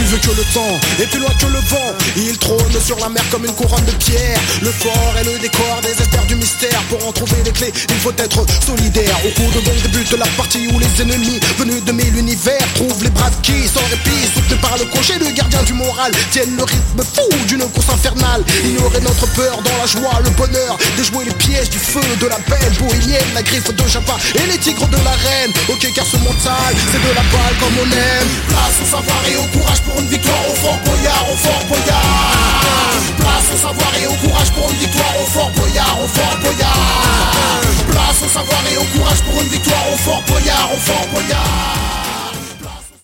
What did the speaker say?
veux que le temps et plus loin que le vent. Il trône sur la mer comme une couronne de pierre. Le fort est le décor des esters du mystère. Pour en trouver les clés, il faut être solidaire. Au cours de donc débute la partie où les ennemis venus de mille univers trouvent les braves qui, sans répit, soutenus par le crochet, le gardien du moral, tiennent le rythme fou d'une course infernale. Ignorer notre peur dans la joie, le bonheur, déjouer les pièges du feu de la belle bohémienne, la griffe de Java et les tigres de l'arène. Ok, car ce mental, c'est de la balle comme on aime. Place au savoir et au courage pour une victoire, au fort boyard, au fort boyard. Place au savoir et au courage pour une victoire, au fort boyard, au fort boyard. Place au savoir et au courage pour une victoire, au fort boyard, au fort boyard.